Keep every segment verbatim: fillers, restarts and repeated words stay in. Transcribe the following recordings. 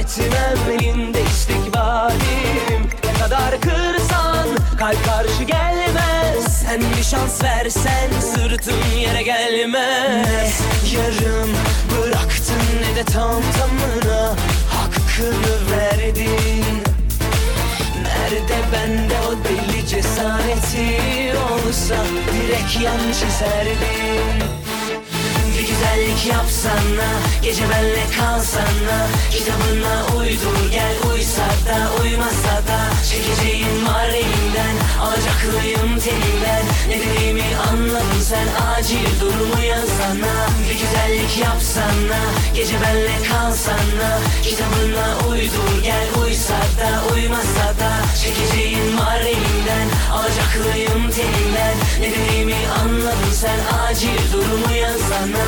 etmem, elinde istikbalim. Ne kadar kırsan kalp karşı gelmez. Sen bir şans versen sırtın yere gelmez. Ne yarım bıraktın ne de tam tamına hakkını verdin. Nerede bende o deli cesareti olsa direkt yan çizerdin. Bir güzellik yapsana, gece benle kalsana, kitabına uydur gel, uysa da uymasa da çekeceğin var elinden, alacaklıyım telinden. Ne dediğimi anladın sen, acil durumu yazsana. Bir güzellik yapsana, gece benle kalsana, kitabına uydur gel, uysa da uymasa da çekeceğin var elinden, alacaklıyım telinden. Ne dediğimi anladın sen, acil durumu yazsana.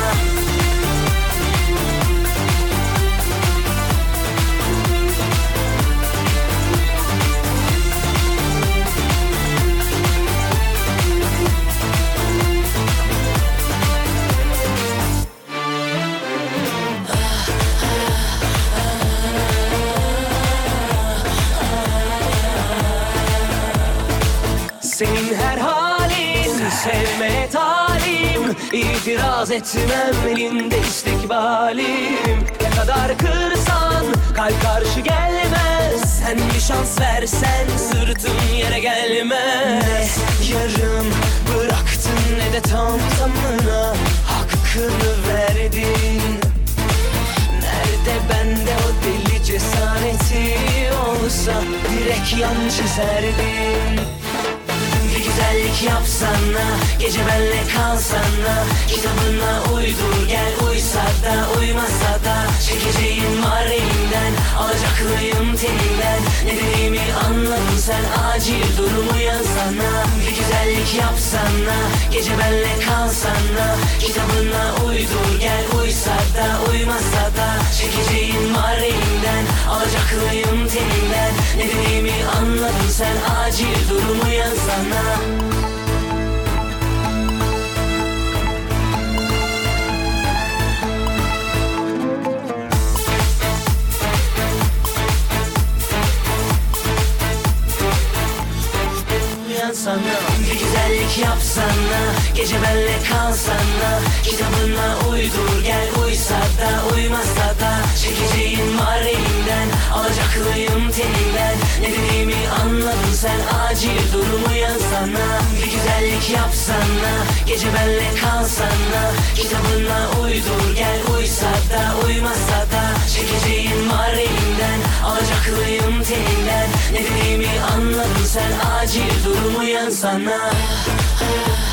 Senin her halin sevmeye talim. İtiraz etmem, elinde istikbalim. Ne kadar kırsan kalp karşı gelmez. Sen bir şans versen sırtın yere gelmez. Ne yarım bıraktın ne de tam tamına hakkını verdin. Nerede bende o deli cesareti olsa direkt yan çizerdin. Bir güzellik yapsana, gece benle kalsana, kitabına uydur gel, uysa da uymasa da çekeceğin var elinden, alacaklıyım telinden. Ne dediğimi anladın sen, acil durumu yazsana. Bir güzellik yapsana, gece benle kalsana, kitabına uydur gel, uysa da uymasa da çekeceğin var elinden, alacaklıyım telinden. Ne dediğimi anladın sen, acil durumu yazsana. Sana. Bir güzellik yapsana, gece benle kalsana, kitabına uydur gel, uysa da uymasa da çekeceğin var elinden, alacaklıyım telinden. Ne dediğimi anladın sen, acil durumu yazsana. Bir güzellik yapsana, gece benle kalsana, kitabına uydur gel, uysa da uymasa da çekeceğin var elinden, alacaklıyım telinden. Ne dediğimi anladın sen, acil durumu yazsana.